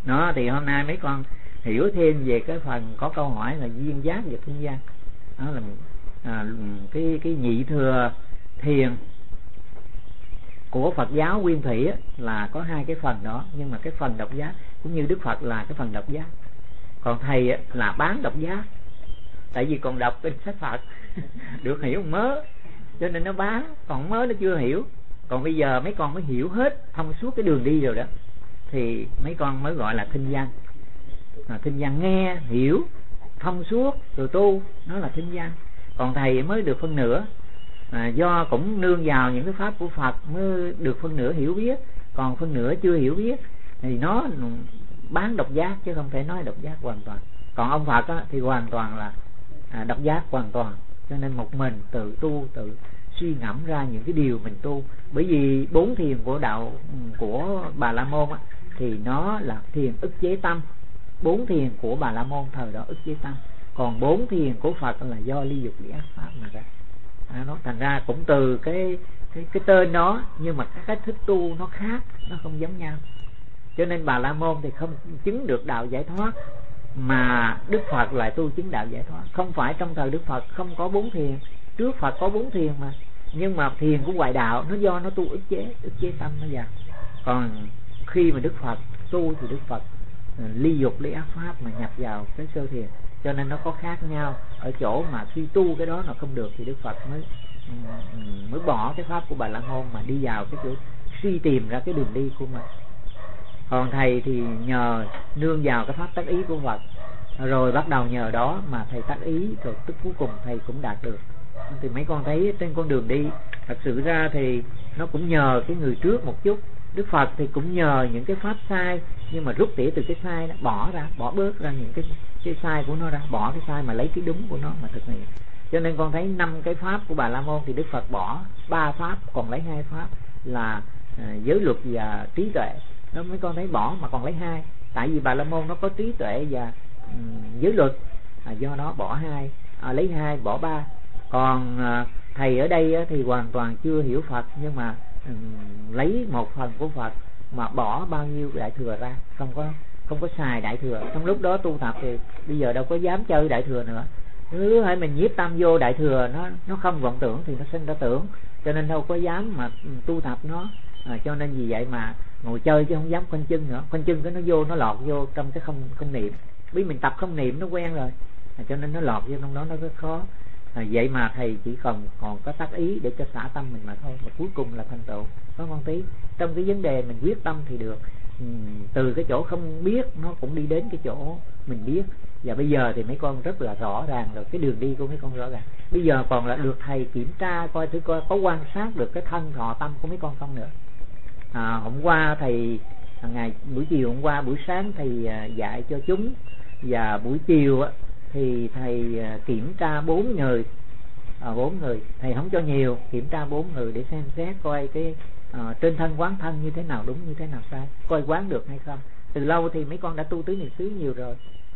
Nó thì hôm nay mấy con hiểu thêm về cái phần có câu hỏi là duyên giác và thiên văn. Đó là cái nhị thừa thiền của Phật giáo Nguyên Thủy á, là có hai cái phần đó, nhưng mà cái phần độc giác cũng như Đức Phật là cái phần độc giác, còn thầy á, là bán độc giác, tại vì còn đọc kinh sách Phật được hiểu mớ, cho nên nó bán, còn mớ nó chưa hiểu. Còn bây giờ mấy con mới hiểu hết thông suốt cái đường đi rồi đó, thì mấy con mới gọi là thinh văn. Thinh văn nghe hiểu thông suốt rồi tu, nó là thinh văn. Còn thầy mới được phân nửa, do cũng nương vào những cái pháp của Phật mới được phân nửa hiểu biết, còn phân nửa chưa hiểu biết thì nó bán độc giác chứ không thể nói độc giác hoàn toàn. Còn ông Phật á, thì hoàn toàn là độc giác hoàn toàn, cho nên một mình tự tu, tự suy ngẫm ra những cái điều mình tu. Bởi vì 4 thiền của đạo của Bà La Môn á, thì nó là thiền ức chế tâm. 4 thiền của Bà La Môn thời đó ức chế tâm, còn 4 thiền của Phật là do ly dục ly ác pháp mà ra. Nó thành ra cũng từ cái tên đó, nhưng mà cái cách thức tu nó khác, nó không giống nhau. Cho nên Bà La Môn thì không chứng được đạo giải thoát, mà Đức Phật lại tu chứng đạo giải thoát. Không phải trong thời Đức Phật không có 4 thiền, trước Phật có 4 thiền mà, nhưng mà thiền của ngoại đạo nó do nó tu ức chế tâm nó vào. Còn khi mà Đức Phật tu thì Đức Phật ly dục ly ác pháp mà nhập vào cái sơ thiền, cho nên nó có khác nhau ở chỗ mà khi tu cái đó nó không được thì Đức Phật mới bỏ cái pháp của Bà La Môn mà đi vào cái chỗ suy tìm ra cái đường đi của mình. Còn thầy thì nhờ nương vào cái pháp tác ý của Phật, rồi bắt đầu nhờ đó mà thầy tác ý, rồi tức cuối cùng thầy cũng đạt được. Thì mấy con thấy trên con đường đi thật sự ra thì nó cũng nhờ cái người trước một chút. Đức Phật thì cũng nhờ những cái pháp sai, nhưng mà rút tỉa từ cái sai đó, bỏ bớt ra những cái sai của nó ra, bỏ cái sai mà lấy cái đúng của nó mà thực hiện. Cho nên con thấy 5 cái pháp của Bà La Môn thì Đức Phật bỏ 3 pháp, còn lấy 2 pháp là giới luật và trí tuệ. Đó mấy con thấy bỏ mà còn lấy 2, tại vì Bà La Môn nó có trí tuệ và giới luật, do đó bỏ 2, lấy 2 bỏ 3. Còn thầy ở đây thì hoàn toàn chưa hiểu Phật, nhưng mà lấy một phần của Phật mà bỏ bao nhiêu đại thừa ra, không có xài đại thừa. Trong lúc đó tu tập thì bây giờ đâu có dám chơi đại thừa nữa. Nếu hãy mình nhiếp tâm vô đại thừa, nó không vọng tưởng thì nó sinh ra tưởng, cho nên đâu có dám mà tu tập nó. Cho nên vì vậy mà ngồi chơi chứ không dám khoanh chân nữa. Khoanh chân cái nó vô, nó lọt vô trong cái không niệm. Vì mình tập không niệm nó quen rồi, cho nên nó lọt vô trong đó nó rất khó. Vậy mà thầy chỉ còn có tác ý để cho xả tâm mình mà thôi, mà cuối cùng là thành tựu. Có con tí trong cái vấn đề mình quyết tâm thì được, từ cái chỗ không biết nó cũng đi đến cái chỗ mình biết. Và bây giờ thì mấy con rất là rõ ràng rồi, cái đường đi của mấy con rõ ràng. Bây giờ còn là được thầy kiểm tra coi thử coi có quan sát được cái thân thọ tâm của mấy con không nữa. Hôm qua thầy ngày buổi chiều, hôm qua buổi sáng thầy dạy cho chúng, và buổi chiều thì thầy kiểm tra 4 người. 4 người thầy không cho nhiều, kiểm tra 4 người để xem xét coi cái trên thân quán thân như thế nào đúng, như thế nào sai, coi quán được hay không. Từ lâu thì mấy con đã tu tứ niệm xứ nhiều rồi,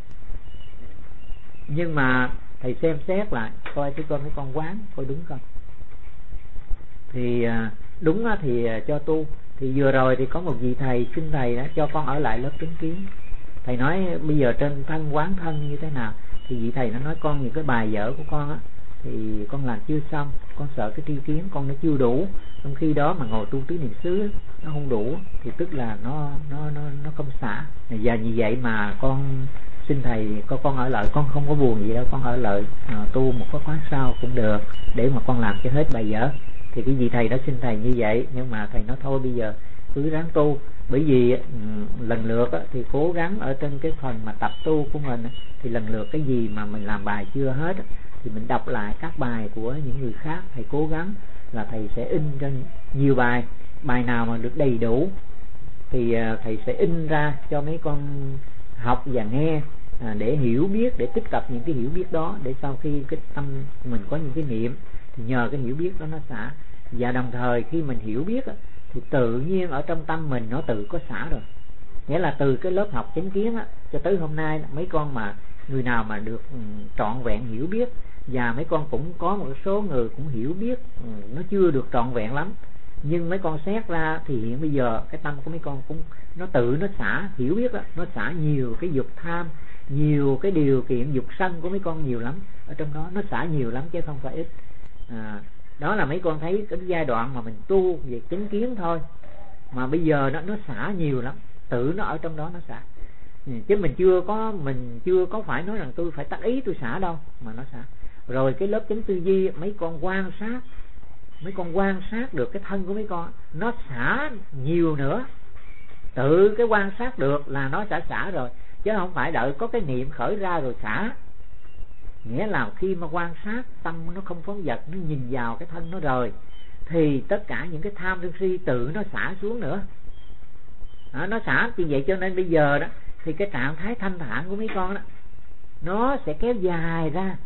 nhưng mà thầy xem xét lại coi cái con mấy con quán coi đúng không. Thì đúng thì cho tu. Thì vừa rồi thì có một vị thầy xin thầy đó cho con ở lại lớp chứng kiến. Thầy nói bây giờ trên thân quán thân như thế nào, thì vị thầy nó nói con những cái bài vở của con á thì con làm chưa xong, con sợ cái tri kiến con nó chưa đủ. Trong khi đó mà ngồi tu tứ niệm xứ nó không đủ thì tức là nó không xả. Và như vậy mà con xin thầy con ở lại, con không có buồn gì đâu, con ở lại tu một cái khóa sau cũng được để mà con làm cho hết bài vở. Thì cái vị thầy đó xin thầy như vậy, nhưng mà thầy nói thôi bây giờ cứ ráng tu. Bởi vì lần lượt thì cố gắng ở trên cái phần mà tập tu của mình thì lần lượt cái gì mà mình làm bài chưa hết thì mình đọc lại các bài của những người khác. Thầy cố gắng là thầy sẽ in cho nhiều bài, bài nào mà được đầy đủ thì thầy sẽ in ra cho mấy con học và nghe, để hiểu biết, để tích tập những cái hiểu biết đó, để sau khi cái tâm mình có những cái niệm thì nhờ cái hiểu biết đó nó xả. Và đồng thời khi mình hiểu biết thì tự nhiên ở trong tâm mình nó tự có xả rồi. Nghĩa là từ cái lớp học chánh kiến cho tới hôm nay, mấy con mà người nào mà được trọn vẹn hiểu biết, và mấy con cũng có một số người cũng hiểu biết nó chưa được trọn vẹn lắm, Nhưng mấy con xét ra thì hiện bây giờ cái tâm của mấy con cũng nó tự nó xả, hiểu biết đó, nó xả nhiều cái dục tham, nhiều cái điều kiện dục sân của mấy con nhiều lắm, ở trong đó nó xả nhiều lắm chứ không phải ít. Đó là mấy con thấy cái giai đoạn mà mình tu về chánh kiến thôi, mà bây giờ nó xả nhiều lắm, tự nó ở trong đó nó xả. Chứ mình chưa có phải nói rằng tôi phải tác ý tôi xả đâu, mà nó xả. Rồi cái lớp chánh tư duy, mấy con quan sát được cái thân của mấy con, nó xả nhiều nữa. Tự cái quan sát được là nó sẽ xả rồi, chứ không phải đợi có cái niệm khởi ra rồi xả. Nghĩa là khi mà quan sát tâm nó không phóng dật, nó nhìn vào cái thân nó rồi, thì tất cả những cái tham sân si tự nó xả xuống nữa. Nó xả như vậy, cho nên bây giờ đó thì cái trạng thái thanh thản của mấy con đó nó sẽ kéo dài ra.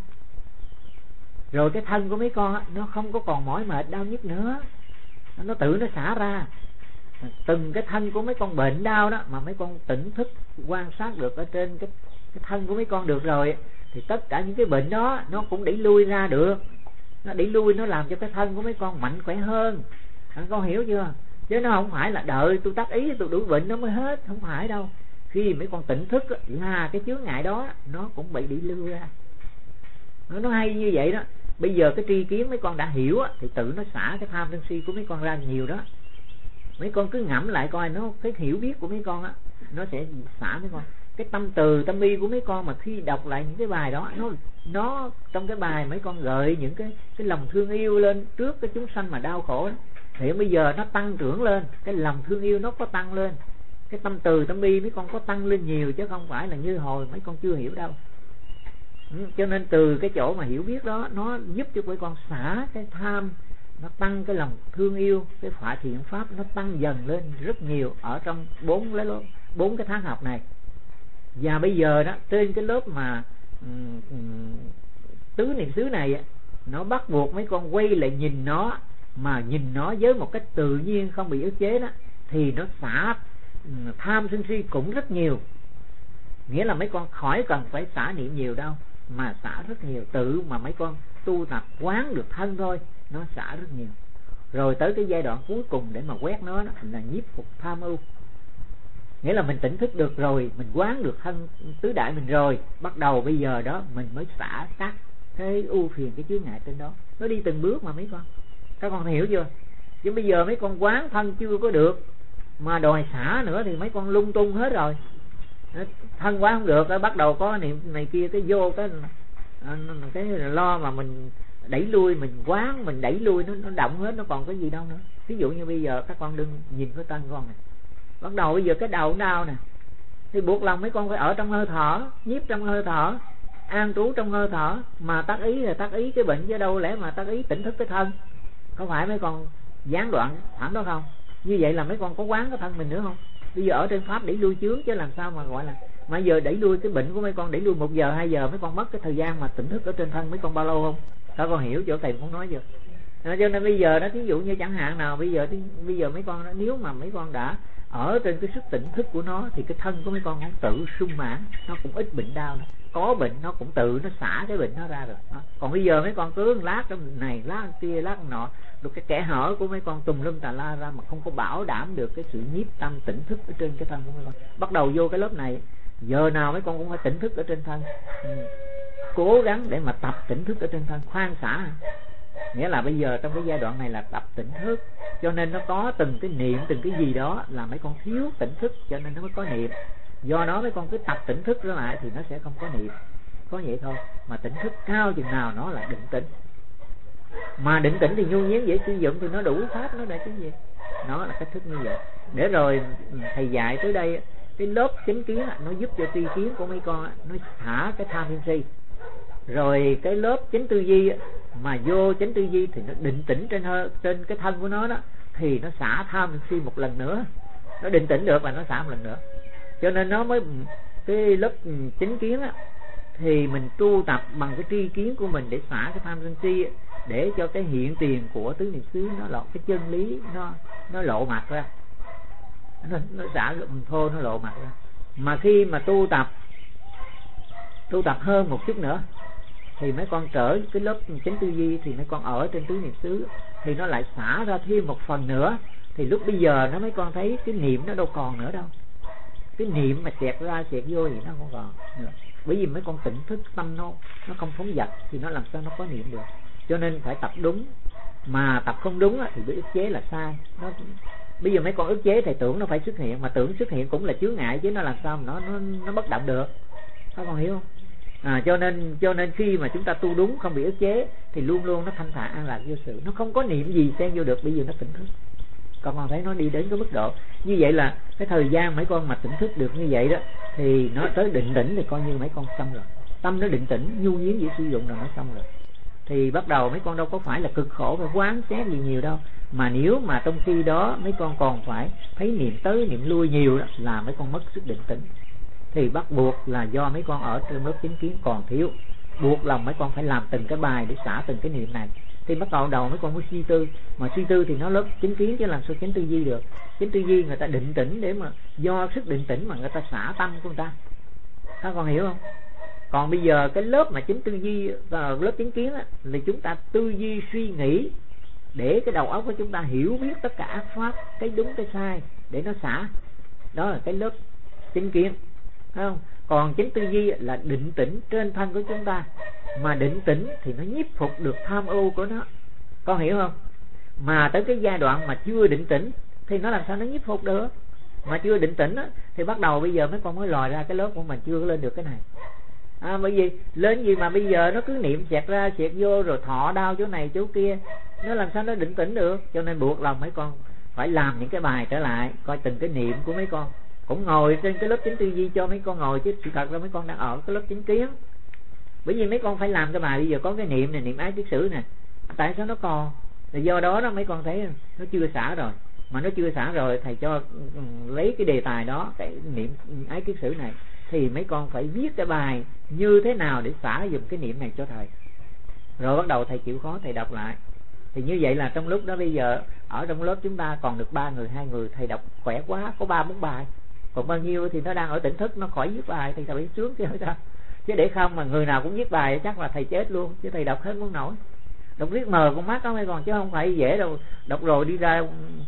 Rồi cái thân của mấy con đó, nó không có còn mỏi mệt đau nhức nữa, nó tự nó xả ra. Từng cái thân của mấy con bệnh đau đó mà mấy con tỉnh thức quan sát được ở trên cái thân của mấy con được rồi, thì tất cả những cái bệnh đó nó cũng đẩy lui ra được. Nó đẩy lui, nó làm cho cái thân của mấy con mạnh khỏe hơn. Con hiểu chưa? Chứ nó không phải là đợi tôi tác ý tôi đuổi bệnh nó mới hết, không phải đâu. Khi mấy con tỉnh thức là cái chướng ngại đó nó cũng bị đẩy lui ra. Nó hay như vậy đó. Bây giờ cái tri kiến mấy con đã hiểu thì tự nó xả cái tham sân si của mấy con ra nhiều đó. Mấy con cứ ngẫm lại coi, nó cái hiểu biết của mấy con á, nó sẽ xả mấy con. Cái tâm từ tâm bi của mấy con mà khi đọc lại những cái bài đó, nó trong cái bài mấy con gợi những cái lòng thương yêu lên trước cái chúng sanh mà đau khổ đó. Thì bây giờ nó tăng trưởng lên, cái lòng thương yêu nó có tăng lên, cái tâm từ tâm bi mấy con có tăng lên nhiều, chứ không phải là như hồi mấy con chưa hiểu đâu. Cho nên từ cái chỗ mà hiểu biết đó, nó giúp cho mấy con xả cái tham, nó tăng cái lòng thương yêu, cái phạ thiện pháp nó tăng dần lên rất nhiều ở trong bốn cái tháng học này. Và bây giờ đó trên cái lớp mà tứ niệm xứ này, nó bắt buộc mấy con quay lại nhìn nó, mà nhìn nó với một cách tự nhiên không bị ức chế đó, thì nó xả tham sân si cũng rất nhiều. Nghĩa là mấy con khỏi cần phải xả niệm nhiều đâu, mà xả rất nhiều. Tự mà mấy con tu tập quán được thân thôi, nó xả rất nhiều. Rồi tới cái giai đoạn cuối cùng để mà quét nó đó, là nhiếp phục tham ưu. Nghĩa là mình tỉnh thức được rồi, mình quán được thân tứ đại mình rồi, bắt đầu bây giờ đó mình mới xả các cái ưu phiền, cái chướng ngại trên đó. Nó đi từng bước mà mấy con. Các con hiểu chưa? Chứ bây giờ mấy con quán thân chưa có được, mà đòi xả nữa thì mấy con lung tung hết rồi. Thân quán không được, bắt đầu có niệm này kia, cái vô cái lo mà mình đẩy lui, mình quán, mình đẩy lui, nó động hết, nó còn cái gì đâu nữa. Ví dụ như bây giờ các con đừng nhìn cái thân con này, bắt đầu bây giờ cái đầu đau nè, thì buộc lòng mấy con phải ở trong hơi thở, nhiếp trong hơi thở, an trú trong hơi thở. Mà tác ý là tác ý cái bệnh, chứ đâu lẽ mà tác ý tỉnh thức cái thân. Có phải mấy con gián đoạn thẳng đó không? Như vậy là mấy con có quán cái thân mình nữa không? Bây giờ ở trên pháp đẩy lui chướng, chứ làm sao mà gọi là, mà giờ đẩy lui cái bệnh của mấy con, đẩy lui 1 giờ 2 giờ, mấy con mất cái thời gian mà tỉnh thức ở trên thân mấy con bao lâu không? Các con hiểu chỗ thầy muốn nói chưa? Cho nên bây giờ đó, thí dụ như chẳng hạn nào bây giờ mấy con đó, nếu mà mấy con đã ở trên cái sức tỉnh thức của nó, thì cái thân của mấy con không tự sung mãn, nó cũng ít bệnh đau nữa. Có bệnh nó cũng tự nó xả cái bệnh nó ra rồi đó. Còn bây giờ mấy con cứ lát này lát kia lát nọ, được cái kẽ hở của mấy con tùm lum tà la ra, mà không có bảo đảm được cái sự nhiếp tâm tỉnh thức ở trên cái thân của mấy con. Bắt đầu vô cái lớp này, giờ nào mấy con cũng phải tỉnh thức ở trên thân, cố gắng để mà tập tỉnh thức ở trên thân, khoan xả. Nghĩa là bây giờ trong cái giai đoạn này là tập tỉnh thức, cho nên nó có từng cái niệm, từng cái gì đó là mấy con thiếu tỉnh thức, cho nên nó mới có niệm. Do đó mấy con cứ tập tỉnh thức trở lại thì nó sẽ không có niệm. Có vậy thôi. Mà tỉnh thức cao chừng nào nó là định tĩnh. Mà định tĩnh thì nhu nhuyễn dễ sử dụng, thì nó đủ pháp nó để cái gì. Nó là cách thức như vậy. Để rồi thầy dạy tới đây, cái lớp chánh kiến nó giúp cho tri kiến của mấy con nó thả cái tham sân si. Rồi cái lớp chánh tư duy mà vô chánh tư duy thì nó định tĩnh trên cái thân của nó đó, thì nó xả tham sân si một lần nữa. Nó định tĩnh được là nó xả một lần nữa. Cho nên nó mới, cái lớp chánh kiến thì mình tu tập bằng cái tri kiến của mình để xả cái tham sân si, để cho cái hiện tiền của tứ niệm xứ nó lộ cái chân lý, nó lộ mặt ra, nó xả thô, nó lộ mặt ra. Mà khi mà tu tập hơn một chút nữa thì mấy con trở cái lớp chánh tư duy, thì mấy con ở trên tứ niệm xứ thì nó lại xả ra thêm một phần nữa. Thì lúc bây giờ nó mấy con thấy cái niệm nó đâu còn nữa đâu, cái niệm mà xẹt ra xẹt vô thì nó không còn nữa. Bởi vì mấy con tỉnh thức tâm nó không phóng dật thì nó làm sao nó có niệm được. Cho nên phải tập đúng, mà tập không đúng thì bị ức chế là sai. Bây giờ mấy con ức chế thì tưởng nó phải xuất hiện, mà tưởng xuất hiện cũng là chướng ngại chứ nó làm sao mà nó bất động được. Các con hiểu không? Cho nên khi mà chúng ta tu đúng không bị ức chế thì luôn luôn nó thanh thản an lạc vô sự, nó không có niệm gì xen vô được. Bây giờ nó tỉnh thức, con thấy nó đi đến cái mức độ như vậy là cái thời gian mấy con mà tỉnh thức được như vậy đó thì nó tới định tĩnh thì coi như mấy con xong rồi. Tâm nó định tĩnh, nhu nhiến dễ sử dụng là nó xong rồi. Thì bắt đầu mấy con đâu có phải là cực khổ phải quán xét gì nhiều đâu, mà nếu mà trong khi đó mấy con còn phải thấy niệm tới niệm lui nhiều đó là mấy con mất sức định tĩnh. Thì bắt buộc là do mấy con ở trên lớp chánh kiến còn thiếu, buộc lòng mấy con phải làm từng cái bài để xả từng cái niệm này. Thì bắt đầu mấy con mới suy tư, mà suy tư thì nó lớp chánh kiến chứ làm sao chánh tư duy được. Chánh tư duy người ta định tĩnh để mà do sức định tĩnh mà người ta xả tâm của người ta. Các con hiểu không? Còn bây giờ cái lớp mà chánh tư duy và lớp chánh kiến á, là chúng ta tư duy suy nghĩ để cái đầu óc của chúng ta hiểu biết tất cả ác pháp, cái đúng cái sai để nó xả. Đó là cái lớp chánh kiến, thấy không? Còn chánh tư duy là định tĩnh trên thân của chúng ta, mà định tĩnh thì nó nhiếp phục được tham ưu của nó. Con hiểu không? Mà tới cái giai đoạn mà chưa định tĩnh thì nó làm sao nó nhiếp phục được. Mà chưa định tĩnh á, thì bắt đầu bây giờ mấy con mới lòi ra cái lớp của mình chưa lên được cái này. Bởi vì lên gì mà bây giờ nó cứ niệm xẹt ra xẹt vô rồi thọ đau chỗ này chỗ kia, nó làm sao nó định tĩnh được. Cho nên buộc lòng mấy con phải làm những cái bài trở lại, coi từng cái niệm của mấy con. Cũng ngồi trên cái lớp chánh tư duy cho mấy con ngồi, chứ sự thật ra mấy con đang ở cái lớp chánh kiến. Bởi vì mấy con phải làm cái bài bây giờ có cái niệm này, niệm ái kiết sử nè, tại sao nó còn? Thì do đó mấy con thấy nó chưa xả rồi. Mà nó chưa xả rồi thầy cho lấy cái đề tài đó, cái niệm ái kiết sử này, thì mấy con phải viết cái bài như thế nào để xả dùm cái niệm này cho thầy. Rồi bắt đầu thầy chịu khó thầy đọc lại. Thì như vậy là trong lúc đó bây giờ ở trong lớp chúng ta còn được 3 người, 2 người, thầy đọc khỏe quá, có 3-4 bài. Còn bao nhiêu thì nó đang ở tỉnh thức, nó khỏi viết bài thì thầy phải sướng chứ sao. Chứ để không mà người nào cũng viết bài chắc là thầy chết luôn, chứ thầy đọc hết muốn nổi. Đọc riết mờ con mắt đó mấy con, chứ không phải dễ đâu. Đọc rồi đi ra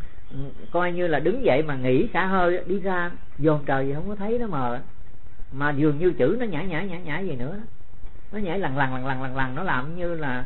coi như là đứng dậy mà nghỉ xả hơi, đi ra dồn trời gì không có thấy nó mờ. Mà dường như chữ nó nhảy gì nữa, nó nhảy lằn, nó làm như là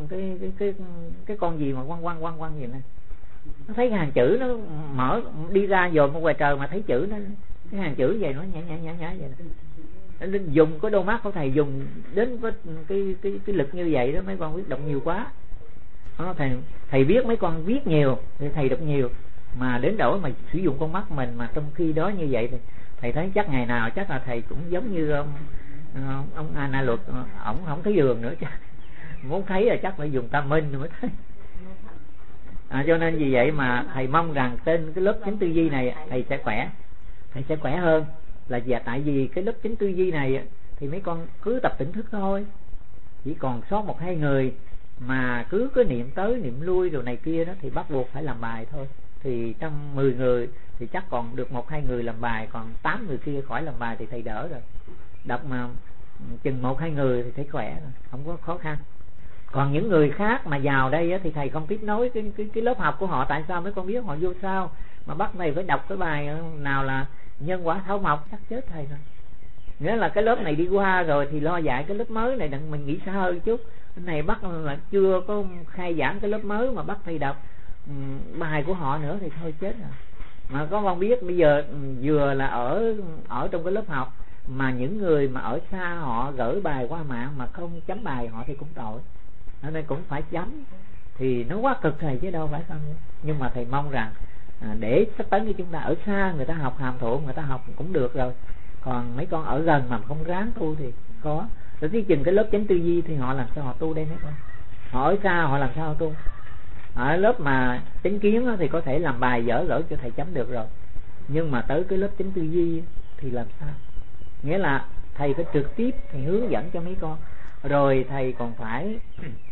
cái con gì mà quăng gì này. Nó thấy hàng chữ nó mở đi ra dồn một ngoài trời mà thấy chữ nó, cái hàng chữ vậy nó nhảy vậy. Nên dùng có đôi mắt của thầy dùng đến cái lực như vậy đó, mấy con viết đọc nhiều quá đó, thầy biết mấy con viết nhiều thì thầy đọc nhiều, mà đến đổi mà sử dụng con mắt mình mà trong khi đó như vậy thì thầy thấy chắc ngày nào chắc là thầy cũng giống như ông Ana Luật, ổng không thấy đường nữa chứ. Muốn thấy là chắc phải dùng tam minh mới thấy. Cho nên vì vậy mà thầy mong rằng trên cái lớp chánh tư duy này thầy sẽ khỏe hơn. Là tại vì cái lớp chánh tư duy này thì mấy con cứ tập tỉnh thức thôi. Chỉ còn sót 1-2 người mà cứ có niệm tới niệm lui rồi này kia đó thì bắt buộc phải làm bài thôi. Thì trong 10 người thì chắc còn được 1-2 người làm bài, còn 8 người kia khỏi làm bài thì thầy đỡ rồi. Đọc mà chừng 1-2 người thì thấy khỏe rồi, không có khó khăn. Còn những người khác mà vào đây thì thầy không tiếp nối cái lớp học của họ. Tại sao mấy con biết họ vô sao mà bắt thầy phải đọc cái bài nào là nhân quả thảo mộc, chắc chết thầy rồi. Nghĩa là cái lớp này đi qua rồi thì lo dạy cái lớp mới này, đừng mình nghĩ xa hơn chút. Cái này bắt là chưa có khai giảng cái lớp mới mà bắt thầy đọc bài của họ nữa thì thôi chết rồi. Mà có con biết bây giờ vừa là ở trong cái lớp học mà những người mà ở xa họ gửi bài qua mạng mà không chấm bài họ thì cũng tội, nên cũng phải chấm. Thì nó quá cực thầy chứ đâu phải không. Nhưng mà thầy mong rằng để sắp tới như chúng ta ở xa người ta học hàm thụ, người ta học cũng được rồi. Còn mấy con ở gần mà không ráng tu thì khó. Rồi tí chừng cái lớp chánh tư duy thì họ làm sao họ tu đây mấy con. Họ ở xa họ làm sao tu. Ở lớp mà chánh kiến thì có thể làm bài dở lỡ cho thầy chấm được rồi. Nhưng mà tới cái lớp chánh tư duy thì làm sao? Nghĩa là thầy phải trực tiếp thầy hướng dẫn cho mấy con. Rồi thầy còn phải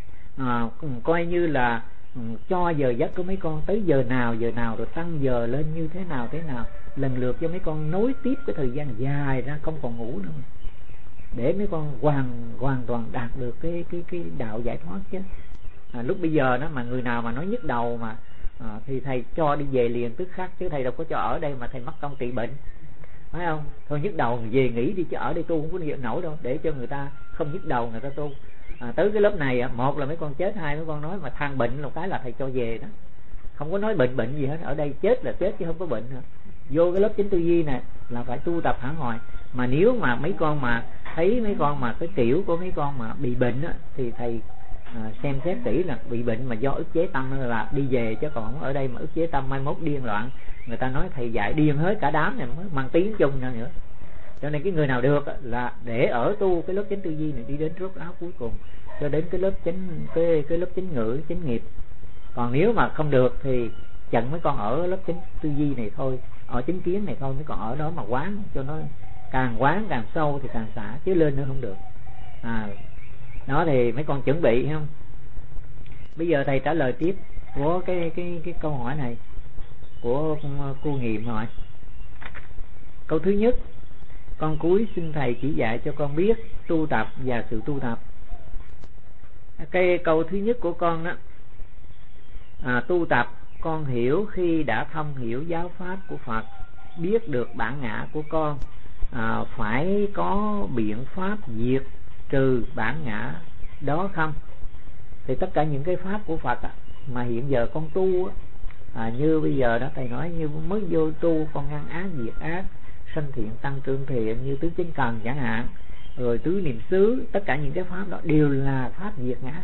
coi như là cho giờ giấc của mấy con tới giờ nào rồi tăng giờ lên như thế nào lần lượt cho mấy con nối tiếp cái thời gian dài ra không còn ngủ nữa. để mấy con hoàn toàn đạt được cái đạo giải thoát chứ. Lúc bây giờ đó mà người nào mà nói nhức đầu mà thì thầy cho đi về liền tức khắc, chứ thầy đâu có cho ở đây mà thầy mất công trị bệnh, phải không? Thôi nhức đầu về nghỉ đi, chứ ở đây tu không có được nổi đâu, để cho người ta không nhức đầu người ta tu. Tới cái lớp này một là mấy con chết, hai mấy con nói mà than bệnh một cái là thầy cho về đó, không có nói bệnh gì hết. Ở đây chết là chết chứ không có bệnh nữa. Vô cái lớp chánh tư duy này là phải tu tập hẳn hoài. Mà nếu mà mấy con mà thấy mấy con mà cái kiểu của mấy con mà bị bệnh á, thì thầy xem xét kỹ là bị bệnh mà do ức chế tâm là đi về, chứ còn không ở đây mà ức chế tâm mai mốt điên loạn, người ta nói thầy dạy điên hết cả đám này, mới mang tiếng chung nữa. Cho nên cái người nào được là để ở tu cái lớp chánh tư duy này đi đến rốt ráo cuối cùng, cho đến cái lớp chánh cái lớp chánh ngữ, chánh nghiệp. Còn nếu mà không được thì chẳng mấy con ở lớp chánh tư duy này thôi, ở chánh kiến này thôi, mấy con ở đó mà quán cho nó càng quán càng sâu thì càng xả, chứ lên nữa không được. Đó thì mấy con chuẩn bị không? Bây giờ thầy trả lời tiếp của cái câu hỏi này của cô Nghiệm hỏi. Câu thứ nhất: con cúi xin thầy chỉ dạy cho con biết tu tập và sự tu tập. Cái câu thứ nhất của con đó, tu tập con hiểu khi đã thông hiểu giáo pháp của Phật, biết được bản ngã của con, phải có biện pháp diệt trừ bản ngã đó không? Thì tất cả những cái pháp của Phật mà hiện giờ con tu như bây giờ đó thầy nói, như mới vô tu con ngăn ác diệt ác, sanh thiện tăng trưởng thiện, như tứ chánh cần chẳng hạn, rồi tứ niệm xứ, tất cả những cái pháp đó đều là pháp diệt ngã.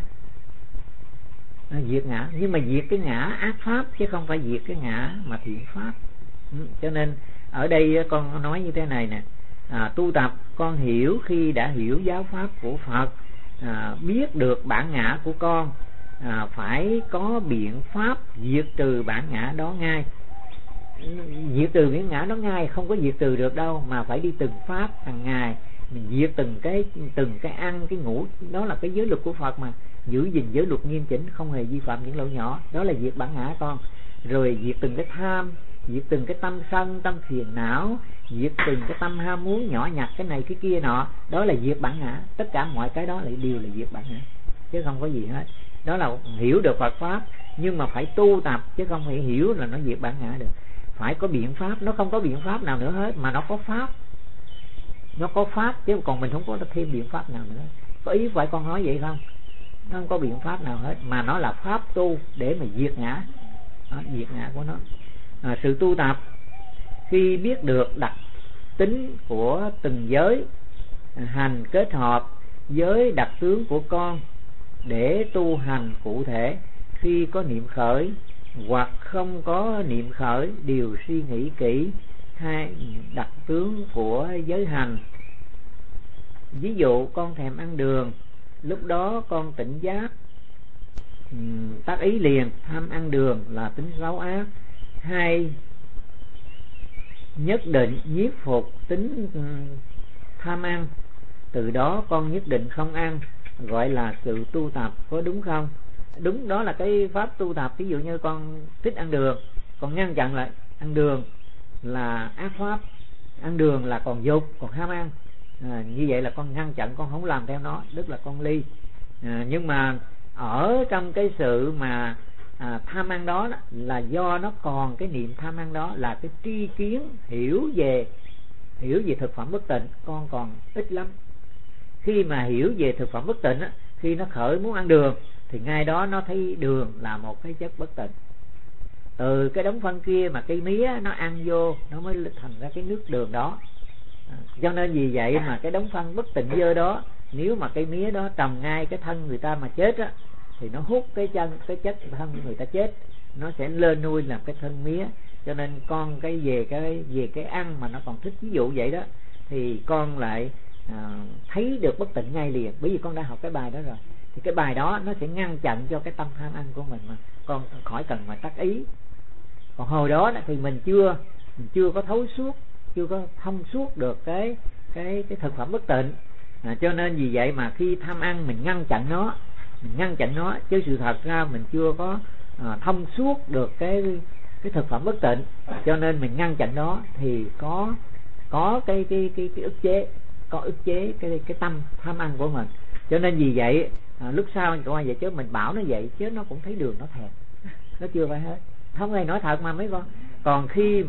Diệt ngã, nhưng mà diệt cái ngã ác pháp chứ không phải diệt cái ngã mà thiện pháp. Cho nên ở đây con nói như thế này nè: tu tập con hiểu khi đã hiểu giáo pháp của Phật, biết được bản ngã của con, phải có biện pháp diệt trừ bản ngã đó ngay. Diệt trừ bản ngã đó ngay không có diệt trừ được đâu, mà phải đi từng pháp hàng ngày mình diệt từng cái ăn cái ngủ. Đó là cái giới luật của Phật mà, giữ gìn giới luật nghiêm chỉnh, không hề vi phạm những lỗi nhỏ, đó là diệt bản ngã con. Rồi diệt từng cái tham, diệt từng cái tâm sân, tâm phiền não, diệt từng cái tâm ham muốn nhỏ nhặt cái này cái kia nọ, đó là diệt bản ngã. Tất cả mọi cái đó lại đều là diệt bản ngã, chứ không có gì hết. Đó là hiểu được Phật pháp, nhưng mà phải tu tập, chứ không phải hiểu là nó diệt bản ngã được. Phải có biện pháp, nó không có biện pháp nào nữa hết, mà nó có pháp. Nó có pháp, chứ còn mình không có thêm biện pháp nào nữa. Có ý phải con nói vậy không? Nó không có biện pháp nào hết, mà nó là pháp tu để mà diệt ngã. Đó, diệt ngã của nó. Sự tu tập khi biết được đặc tính của từng giới, hành kết hợp với đặc tướng của con để tu hành cụ thể. Khi có niệm khởi hoặc không có niệm khởi, đều suy nghĩ kỹ hai đặc tướng của giới hành. Ví dụ con thèm ăn đường, lúc đó con tỉnh giác, tác ý liền, tham ăn đường là tính xấu ác. Hay nhất định nhiếp phục tính tham ăn, từ đó con nhất định không ăn, gọi là sự tu tập, có đúng không? Đúng, đó là cái pháp tu tập. Ví dụ như con thích ăn đường, con ngăn chặn lại, ăn đường là ác pháp, ăn đường là còn dục, còn ham ăn. Như vậy là con ngăn chặn, con không làm theo nó, tức là con ly. Nhưng mà ở trong cái sự mà tham ăn đó, là do nó còn cái niệm tham ăn đó, là cái tri kiến hiểu về thực phẩm bất tịnh con còn ít lắm. Khi mà hiểu về thực phẩm bất tịnh khi nó khởi muốn ăn đường thì ngay đó nó thấy đường là một cái chất bất tịnh. Từ cái đống phân kia mà cây mía nó ăn vô, nó mới thành ra cái nước đường đó. Cho nên vì vậy mà cái đống phân bất tịnh dơ đó, nếu mà cây mía đó trồng ngay cái thân người ta mà chết thì nó hút cái chất thân người ta chết, nó sẽ lên nuôi làm cái thân mía. Cho nên con về cái ăn mà nó còn thích, ví dụ vậy đó, thì con lại thấy được bất tịnh ngay liền, bởi vì con đã học cái bài đó rồi. Thì cái bài đó nó sẽ ngăn chặn cho cái tâm tham ăn của mình mà con khỏi cần phải tác ý. Còn hồi đó thì mình chưa có thấu suốt, chưa có thông suốt được cái thực phẩm bất tịnh. Cho nên vì vậy mà khi tham ăn mình ngăn chặn nó, chứ sự thật ra mình chưa có thông suốt được cái thực phẩm bất tịnh, cho nên mình ngăn chặn nó thì có cái ức chế. có ức chế cái tâm tham ăn của mình. Cho nên vì vậy lúc sau coi vậy chứ mình bảo nó vậy chứ nó cũng thấy đường nó thèm, nó chưa phải hết. Không ai nói thật mà mấy con. Còn khi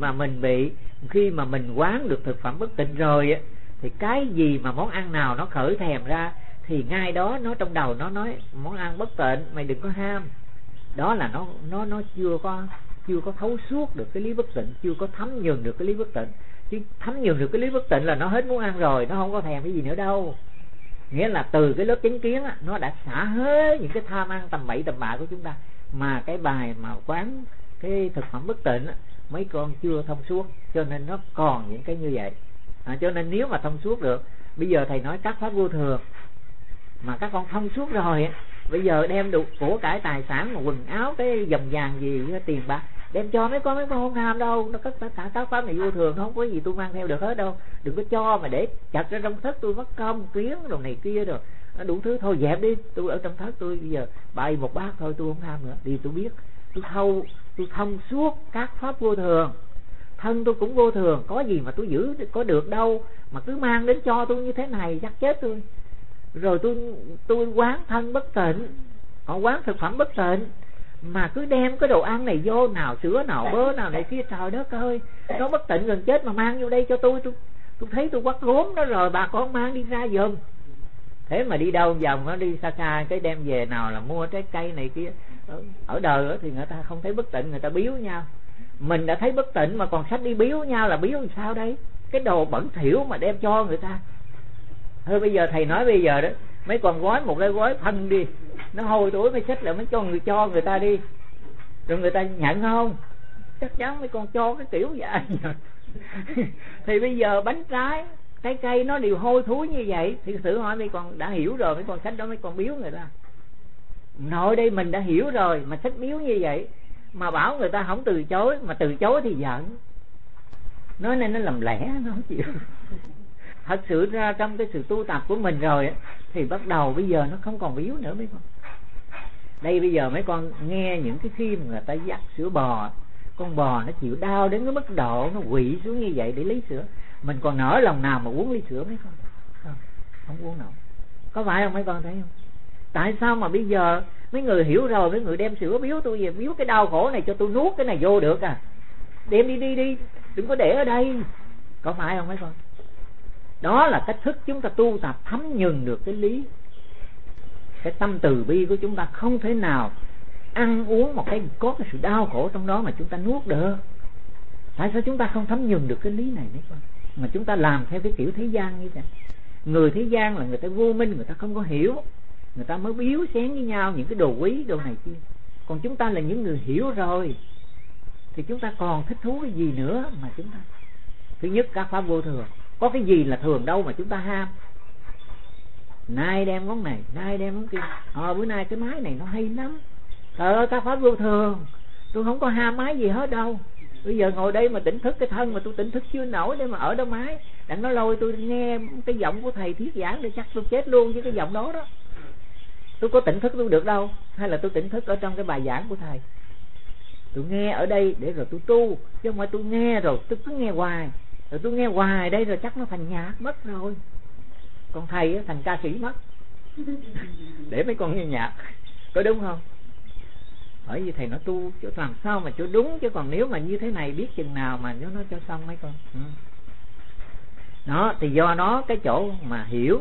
mà mình quán được thực phẩm bất tịnh rồi á, thì cái gì mà món ăn nào nó khởi thèm ra thì ngay đó nó trong đầu nó nói món ăn bất tịnh, mày đừng có ham. Đó là nó chưa có thấu suốt được cái lý bất tịnh, chưa có thấm nhuần được cái lý bất tịnh. Chứ thấm nhuần được cái lý bất tịnh là nó hết muốn ăn rồi, nó không có thèm cái gì nữa đâu. Nghĩa là từ cái lớp chánh kiến á, nó đã xả hết những cái tham ăn tầm bậy tầm bạ của chúng ta. Mà cái bài mà quán cái thực phẩm bất tịnh á, mấy con chưa thông suốt, cho nên nó còn những cái như vậy. Cho nên nếu mà thông suốt được, bây giờ thầy nói các pháp vô thường mà các con thông suốt rồi, bây giờ đem được của cải tài sản mà quần áo, cái vòng vàng gì, cái tiền bạc đem cho mấy con không ham đâu. Nó tất cả các pháp này vô thường, không có gì tôi mang theo được hết đâu. Đừng có cho mà để chặt ra trong thất tôi mất công kiến đồ này kia rồi đủ thứ. Thôi dẹp đi, tôi ở trong thất tôi bây giờ bày một bát thôi, tôi không ham nữa. Vì tôi biết tôi thông suốt các pháp vô thường. Thân tôi cũng vô thường, có gì mà tôi giữ có được đâu mà cứ mang đến cho tôi như thế này, chắc chết tôi. Rồi tôi quán thân bất tịnh, họ quán thực phẩm bất tịnh mà cứ đem cái đồ ăn này vô, nào sữa nào bơ nào này kia, trời đất ơi, nó bất tịnh gần chết mà mang vô đây cho tôi thấy tôi quắt gốm đó rồi, bà con mang đi ra giùm. Thế mà đi đâu vòng nó đi xa xa cái đem về, nào là mua trái cây này kia. Ở đời đó thì người ta không thấy bất tịnh, người ta biếu nhau. Mình đã thấy bất tịnh mà còn sách đi biếu nhau là biếu làm sao đây? Cái đồ bẩn thỉu mà đem cho người ta. Thôi bây giờ thầy nói bây giờ đó, mấy con gói một cái gói phân đi, nó hôi tối mấy sách là mấy cho người ta đi, rồi người ta nhận không? Chắc chắn mấy con cho cái kiểu vậy. Thì bây giờ bánh trái, trái cây nó đều hôi thối như vậy, thì thử hỏi mấy con đã hiểu rồi, mấy con sách đó mấy con biếu người ta. Nội đây mình đã hiểu rồi mà sách biếu như vậy, mà bảo người ta không từ chối, mà từ chối thì giận. Nói nên nó làm lẽ, nó không chịu. Thật sự ra trong cái sự tu tập của mình rồi thì bắt đầu bây giờ nó không còn biếu nữa mấy con. Đây bây giờ mấy con nghe những cái khi mà người ta dắt sữa bò, con bò nó chịu đau đến cái mức độ nó quỵ xuống như vậy để lấy sữa, mình còn nỡ lòng nào mà uống ly sữa mấy con? Không uống nổi. Có phải không mấy con thấy không? Tại sao mà bây giờ mấy người hiểu rồi, mấy người đem sữa biếu tôi về, biếu cái đau khổ này cho tôi nuốt cái này vô được à? Đem đi, đừng có để ở đây. Có phải không mấy con? Đó là cách thức chúng ta tu tập thấm nhuần được cái lý. Cái tâm từ bi của chúng ta không thể nào ăn uống một cái có cái sự đau khổ trong đó mà chúng ta nuốt được. Tại sao chúng ta không thấm nhuần được cái lý này mấy con? Mà chúng ta làm theo cái kiểu thế gian như vậy. Người thế gian là người ta vô minh, người ta không có hiểu, người ta mới biếu xén với nhau những cái đồ quý đồ này kia. Còn chúng ta là những người hiểu rồi thì chúng ta còn thích thú cái gì nữa mà chúng ta. Thứ nhất, các pháp vô thường. Có cái gì là thường đâu mà chúng ta ham. Nay đem món này, nay đem món kia. Bữa nay cái máy này nó hay lắm. Trời ơi, các pháp vô thường. Tôi không có ham máy gì hết đâu. Bây giờ ngồi đây mà tỉnh thức cái thân mà tôi tỉnh thức chưa nổi để mà ở đó máy. Đặng nó lôi tôi nghe cái giọng của thầy thuyết giảng để chắc tôi chết luôn với cái giọng đó đó. Tôi có tỉnh thức tôi được đâu. Hay là tôi tỉnh thức ở trong cái bài giảng của thầy. Tôi nghe ở đây để rồi tôi tu. Chứ không phải tôi nghe rồi tôi cứ nghe hoài. Rồi tôi nghe hoài đây rồi chắc nó thành nhạc mất rồi. Còn thầy thành ca sĩ mất. Để mấy con nghe nhạc. Có đúng không? Bởi vì thầy nó tu chứ làm sao mà cho đúng. Chứ còn nếu mà như thế này biết chừng nào mà nó cho xong mấy con. Đó thì do đó cái chỗ mà hiểu,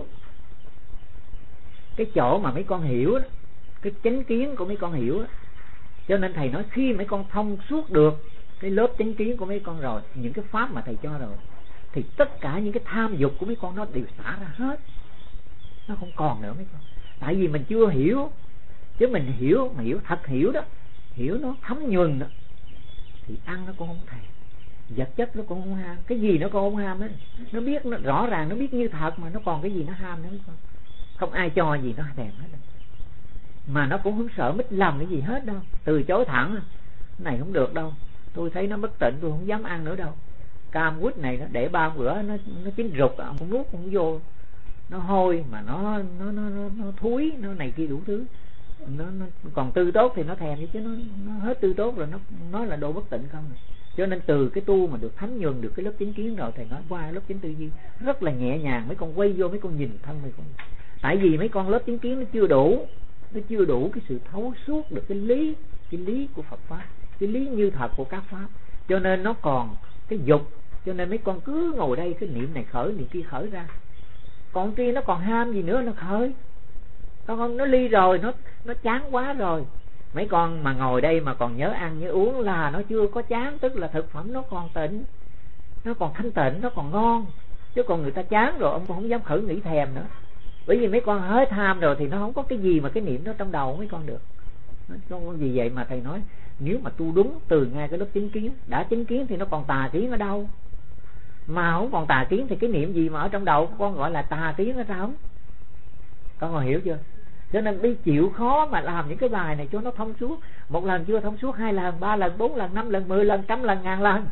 cái chỗ mà mấy con hiểu đó, cái chánh kiến của mấy con hiểu đó. Cho nên thầy nói khi mấy con thông suốt được cái lớp chánh kiến của mấy con rồi, những cái pháp mà thầy cho rồi, thì tất cả những cái tham dục của mấy con nó đều xả ra hết. Nó không còn nữa mấy con. Tại vì mình chưa hiểu. Chứ mình hiểu, mà hiểu thật hiểu đó, hiểu nó thấm nhuần đó, thì ăn nó cũng không thèm, vật chất nó cũng không ham. Cái gì nó cũng không ham ấy. Nó biết, nó rõ ràng nó biết như thật mà nó còn cái gì nó ham nữa mấy con. Không ai cho gì nó thèm hết đâu. Mà nó cũng không sợ mít lòng cái gì hết đâu. Từ chối thẳng. Cái này không được đâu, tôi thấy nó bất tịnh, tôi không dám ăn nữa đâu. Cam quýt này nó để 3 bữa nó chín rụt, không nuốt không vô, nó hôi mà nó thúi, nó này kia đủ thứ. Nó còn tư tốt thì nó thèm, chứ nó hết tư tốt rồi nó là đồ bất tịnh không. Cho nên từ cái tu mà được thấm nhuần được cái lớp chánh kiến rồi, thầy nói qua lớp chánh tư duy rất là nhẹ nhàng. Mấy con quay vô mấy con nhìn thân mấy con, tại vì mấy con lớp chánh kiến nó chưa đủ cái sự thấu suốt được cái lý của Phật pháp, cái lý như thật của các pháp, cho nên nó còn cái dục. Cho nên mấy con cứ ngồi đây cái niệm này khởi, niệm kia khởi ra, còn kia nó còn ham gì nữa nó khởi. Con nó ly rồi, nó chán quá rồi. Mấy con mà ngồi đây mà còn nhớ ăn nhớ uống là nó chưa có chán, tức là thực phẩm nó còn tịnh, nó còn thanh tịnh, nó còn ngon. Chứ còn người ta chán rồi ông không dám khởi nghĩ thèm nữa. Bởi vì mấy con hết tham rồi thì nó không có cái gì mà cái niệm nó trong đầu mấy con được. Con vì vậy mà thầy nói nếu mà tu đúng từ ngay cái lớp chánh kiến, đã chánh kiến thì nó còn tà kiến ở đâu? Mà không còn tà kiến thì cái niệm gì mà ở trong đầu con gọi là tà kiến ở sao? Con còn hiểu chưa? Cho nên đi chịu khó mà làm những cái bài này cho nó thông suốt. Một lần chưa thông suốt, 2 lần, 3 lần, 4 lần, 5 lần, 10 lần, 100 lần, 1000 lần.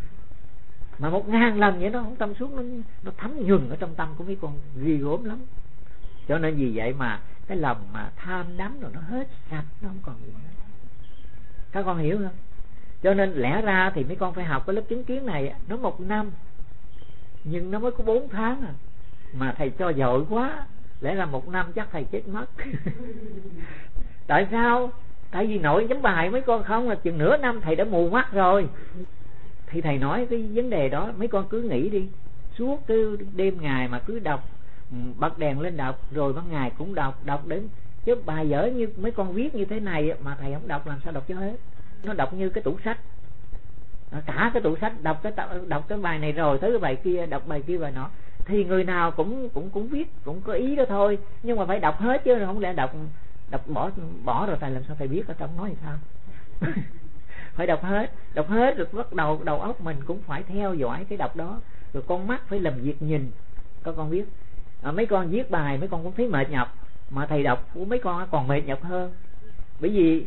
Mà 1000 lần vậy nó không thông suốt, nó thấm nhuần ở trong tâm của mấy con ghê gớm lắm. Cho nên vì vậy mà cái lòng mà tham đắm rồi nó hết sạch, nó không còn gì nữa. Các con hiểu không? Cho nên lẽ ra thì mấy con phải học cái lớp chánh kiến này nó 1 năm, nhưng nó mới có 4 tháng à. Mà thầy cho dội quá, lẽ ra 1 năm chắc thầy chết mất. Tại sao? Tại vì nội chấm bài mấy con không là chừng nửa năm thầy đã mù mắt rồi. Thì thầy nói cái vấn đề đó, mấy con cứ nghĩ đi, suốt cái đêm ngày mà cứ đọc, bật đèn lên đọc, rồi ban ngày cũng đọc đến chứ bài vở như mấy con viết như thế này mà thầy không đọc làm sao đọc cho hết. Nó đọc như cái tủ sách, cả cái tủ sách đọc cái bài này rồi tới cái bài kia, đọc bài kia bài nọ, thì người nào cũng viết, cũng có ý đó thôi, nhưng mà phải đọc hết chứ không lẽ đọc bỏ rồi thầy làm sao thầy biết ở trong nói sao? Phải đọc hết rồi bắt đầu óc mình cũng phải theo dõi cái đọc đó, rồi con mắt phải làm việc nhìn. Các con biết mấy con viết bài mấy con cũng thấy mệt nhọc, mà thầy đọc của mấy con còn mệt nhọc hơn. Bởi vì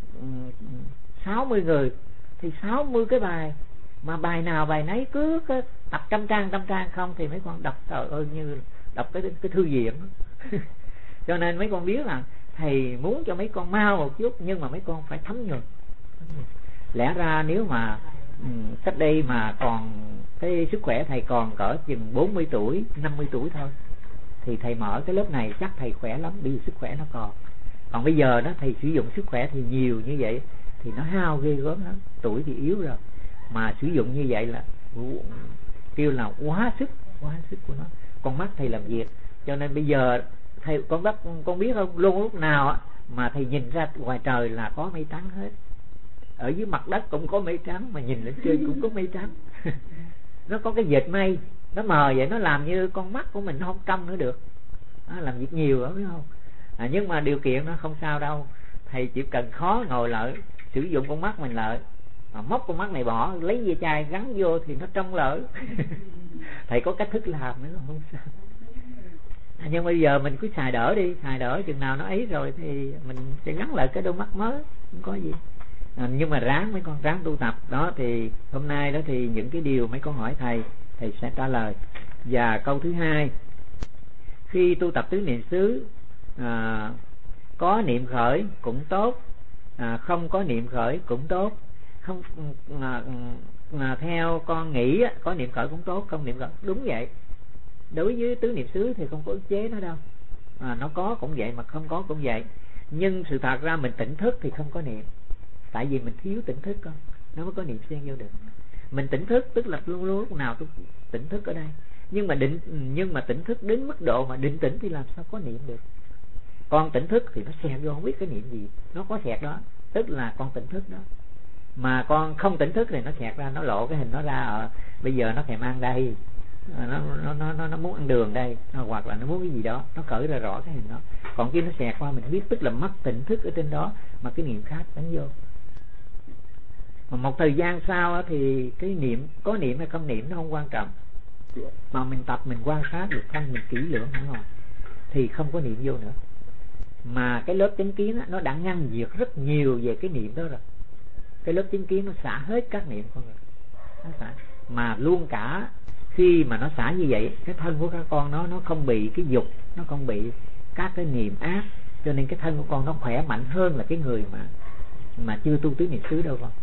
60 người thì 60 cái bài, mà bài nào bài nấy cứ cái tập trăm trang không, thì mấy con đọc trời ơi như đọc cái thư viện. Cho nên mấy con biết là thầy muốn cho mấy con mau một chút, nhưng mà mấy con phải thấm nhuần. Lẽ ra nếu mà cách đây mà còn cái sức khỏe thầy còn cỡ chừng 40 tuổi 50 tuổi thôi, thì thầy mở cái lớp này chắc thầy khỏe lắm, vì sức khỏe nó còn bây giờ đó thầy sử dụng sức khỏe thì nhiều như vậy thì nó hao ghê gớm lắm. Tuổi thì yếu rồi mà sử dụng như vậy là kêu là quá sức của nó. Con mắt thầy làm việc, cho nên bây giờ thầy con biết không, luôn lúc nào mà thầy nhìn ra ngoài trời là có mây trắng hết, ở dưới mặt đất cũng có mây trắng, mà nhìn lên trên cũng có mây trắng. Nó có cái dệt mây nó mờ vậy, nó làm như con mắt của mình nó không câm nữa được. Làm việc nhiều đó, biết không? Nhưng mà điều kiện nó không sao đâu, thầy chỉ cần khó ngồi lại sử dụng con mắt mình lại, móc con mắt này bỏ, lấy dây chai gắn vô thì nó trong lỡ. Thầy có cách thức làm nữa không sao. Nhưng bây giờ mình cứ xài đỡ chừng nào nó ấy rồi thì mình sẽ gắn lại cái đôi mắt mới, không có gì. Nhưng mà mấy con ráng tu tập đó. Thì hôm nay đó thì những cái điều mấy con hỏi thầy sẽ trả lời. Và câu thứ 2, khi tu tập tứ niệm xứ, có niệm khởi cũng tốt, không có niệm khởi cũng tốt. Không theo con nghĩ có niệm khởi cũng tốt, không niệm khởi đúng vậy. Đối với tứ niệm xứ thì không có ức chế nó đâu, nó có cũng vậy mà không có cũng vậy. Nhưng sự thật ra mình tỉnh thức thì không có niệm, tại vì mình thiếu tỉnh thức con, nó mới có niệm xen vô được. Mình tỉnh thức tức là lúc nào tôi tỉnh thức ở đây, nhưng mà tỉnh thức đến mức độ mà định tĩnh thì làm sao có niệm được. Con tỉnh thức thì nó xẹt vô không biết cái niệm gì, nó có xẹt đó tức là con tỉnh thức đó. Mà con không tỉnh thức thì nó xẹt ra, nó lộ cái hình nó ra, bây giờ nó thèm ăn đây, nó muốn ăn đường đây, hoặc là nó muốn cái gì đó, nó khởi ra rõ cái hình đó. Còn kia nó xẹt qua mình biết, tức là mất tỉnh thức ở trên đó, mà cái niệm khác đánh vô. Mà một thời gian sau thì cái niệm, có niệm hay không niệm nó không quan trọng, mà mình tập mình quan sát được thân mình kỹ lưỡng rồi thì không có niệm vô nữa. Mà cái lớp chánh kiến nó đã ngăn diệt rất nhiều về cái niệm đó rồi. Cái lớp chánh kiến nó xả hết các niệm con rồi, nó xả. Mà luôn cả khi mà nó xả như vậy, cái thân của các con nó không bị cái dục, nó không bị các cái niệm ác, cho nên cái thân của con nó khỏe mạnh hơn là cái người mà chưa tu tứ niệm xứ đâu con.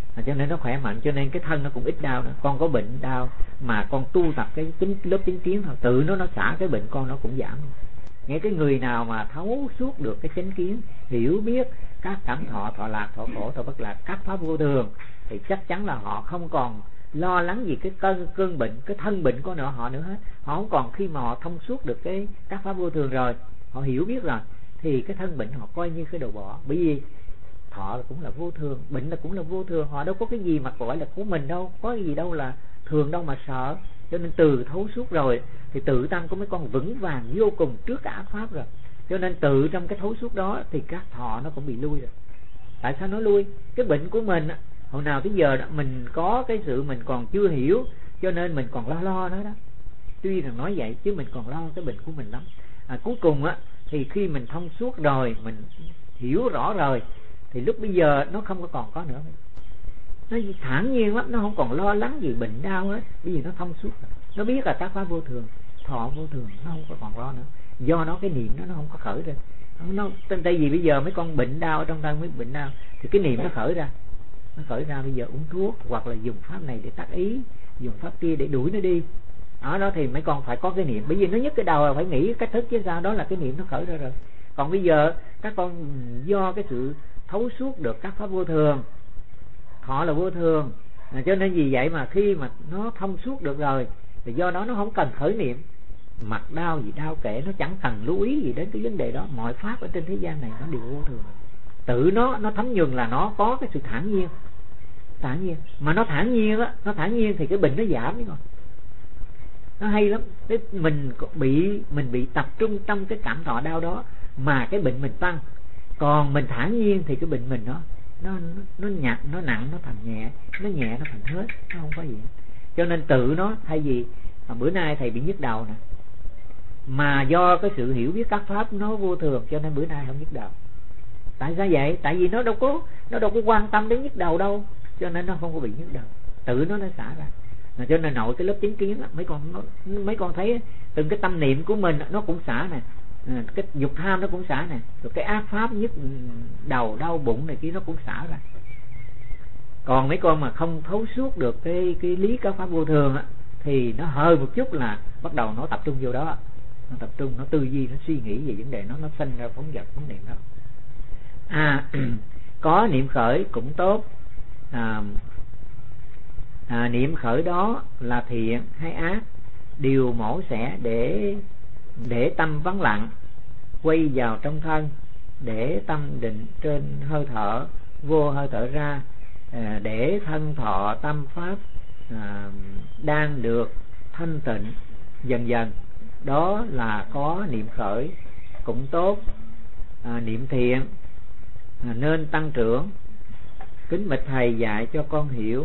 cho nên nó khỏe mạnh, cho nên cái thân nó cũng ít đau nữa. Con có bệnh đau mà con tu tập cái lớp chánh kiến thôi, tự nó xả cái bệnh con nó cũng giảm. Nghe cái người nào mà thấu suốt được cái chánh kiến, hiểu biết các cảm thọ, thọ lạc, thọ khổ, thọ bất lạc, các pháp vô thường, thì chắc chắn là họ không còn lo lắng gì cái cơn bệnh, cái thân bệnh của họ nữa hết. Họ không còn, khi mà họ thông suốt được các pháp vô thường rồi, họ hiểu biết rồi, thì cái thân bệnh họ coi như cái đồ bỏ. Bởi vì thọ cũng là vô thường, bệnh là cũng là vô thường, họ đâu có cái gì mà gọi là của mình đâu, có cái gì đâu là thường đâu mà sợ. Cho nên từ thấu suốt rồi thì tự tâm của mấy con vững vàng vô cùng trước cả pháp rồi. Cho nên tự trong cái thấu suốt đó thì các thọ nó cũng bị lui rồi. Tại sao nó lui? Cái bệnh của mình hồi nào tới giờ đó, mình có cái sự mình còn chưa hiểu, cho nên mình còn lo nó đó. Tuy rằng nói vậy chứ mình còn lo cái bệnh của mình lắm. Cuối cùng thì khi mình thông suốt rồi, mình hiểu rõ rồi, thì lúc bây giờ nó không còn nữa. Nó thản nhiên lắm, nó không còn lo lắng gì bệnh đau hết. Bởi vì nó thông suốt rồi. Nó biết là các pháp vô thường, thọ vô thường, nó không còn lo nữa. Do nó cái niệm nó không có khởi ra. Tại vì bây giờ mấy con bệnh đau ở trong thân, mấy bệnh đau thì cái niệm nó khởi ra. Nó khởi ra bây giờ uống thuốc, hoặc là dùng pháp này để tác ý, dùng pháp kia để đuổi nó đi. Ở đó thì mấy con phải có cái niệm. Bởi vì nó nhức cái đầu là phải nghĩ cách thức chứ sao, đó là cái niệm nó khởi ra rồi. Còn bây giờ các con do cái sự thấu suốt được các pháp vô thường, họ là vô thường, cho nên vì vậy mà khi mà nó thông suốt được rồi thì do đó nó không cần khởi niệm. Mặt đau gì đau kệ, nó chẳng cần lưu ý gì đến cái vấn đề đó. Mọi pháp ở trên thế gian này nó đều vô thường. Tự nó thấm nhuần là nó có cái sự thản nhiên. Thản nhiên mà nó thản nhiên á, nó thản nhiên thì cái bệnh nó giảm đấy. Còn nó hay lắm. Mình bị tập trung trong cái cảm thọ đau đó mà cái bệnh mình tăng. Còn mình thản nhiên thì cái bệnh mình nó nhạt, nó nặng nó thành nhẹ, nó nhẹ nó thành hết, nó không có gì. Cho nên tự nó, thay vì bữa nay thầy bị nhức đầu nè, mà do cái sự hiểu biết các pháp nó vô thường, cho nên bữa nay không nhức đầu. Tại sao vậy? Tại vì nó đâu có quan tâm đến nhức đầu đâu, cho nên nó không có bị nhức đầu. Tự nó xả ra. Cho nên nội cái lớp chánh kiến đó, mấy con thấy từng cái tâm niệm của mình nó cũng xả nè, cái dục tham nó cũng xả nè, rồi cái ác pháp nhức đầu đau bụng này kia nó cũng xả ra. Còn mấy con mà không thấu suốt được cái lý các pháp vô thường thì nó hơi một chút là bắt đầu nó tập trung vô đó, nó tập trung, nó tư duy, nó suy nghĩ về vấn đề nó sinh ra phóng dật phóng niệm đó. Có niệm khởi cũng tốt. Niệm khởi đó là thiện hay ác, điều mổ xẻ để tâm vắng lặng, quay vào trong thân, để tâm định trên hơi thở, vô hơi thở ra, để thân thọ tâm pháp đang được thanh tịnh dần dần. Đó là có niệm khởi cũng tốt. Niệm thiện nên tăng trưởng. Kính bạch thầy dạy cho con hiểu.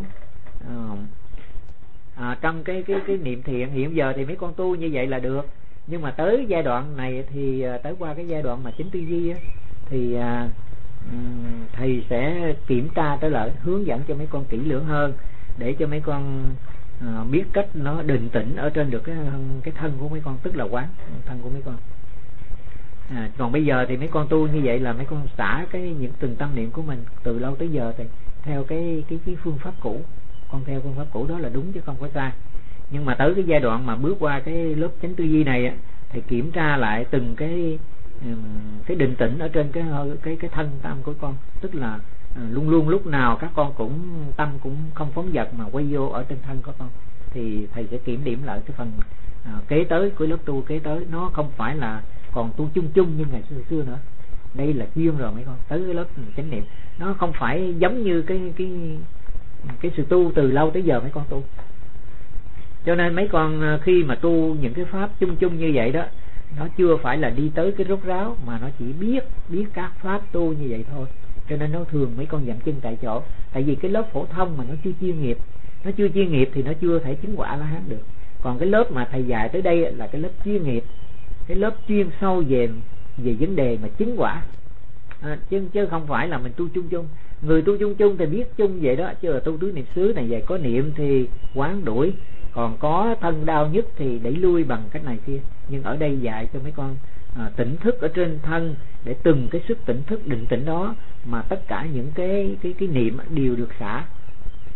Trong cái niệm thiện hiện giờ thì mấy con tu như vậy là được, nhưng mà tới giai đoạn này thì tới qua cái giai đoạn mà chính tư duy thì thầy sẽ kiểm tra trở lại, hướng dẫn cho mấy con kỹ lưỡng hơn, để cho mấy con biết cách nó định tĩnh ở trên được cái thân của mấy con, tức là quán thân của mấy con. Còn bây giờ thì mấy con tu như vậy là mấy con xả những từng tâm niệm của mình từ lâu tới giờ thì theo cái phương pháp cũ. Con theo phương pháp cũ đó là đúng chứ không có sai. Nhưng mà tới cái giai đoạn mà bước qua cái lớp chánh tư duy này thì kiểm tra lại từng cái định tĩnh ở trên cái thân tâm của con, tức là luôn luôn lúc nào các con cũng tâm cũng không phóng dật mà quay vô ở trên thân của con. Thì thầy sẽ kiểm điểm lại cái phần kế tới của lớp tu kế tới, nó không phải là còn tu chung chung như ngày xưa nữa. Đây là chuyên rồi mấy con, tới cái lớp chánh niệm nó không phải giống như cái sự tu từ lâu tới giờ mấy con tu. Cho nên mấy con khi mà tu những cái pháp chung chung như vậy đó, nó chưa phải là đi tới cái rốt ráo, mà nó chỉ biết các pháp tu như vậy thôi. Cho nên nó thường mấy con dậm chân tại chỗ. Tại vì cái lớp phổ thông mà nó chưa chuyên nghiệp, thì nó chưa thể chứng quả La Hán được. Còn cái lớp mà thầy dạy tới đây là cái lớp chuyên nghiệp, cái lớp chuyên sâu về vấn đề mà chứng quả. Chứ không phải là mình tu chung chung. Người tu chung chung thì biết chung vậy đó, chứ là tu tứ niệm xứ này vậy, có niệm thì quán đuổi, còn có thân đau nhức thì đẩy lui bằng cách này kia. Nhưng ở đây dạy cho mấy con tỉnh thức ở trên thân, để từng cái sức tỉnh thức định tĩnh đó mà tất cả những cái niệm đều được xả.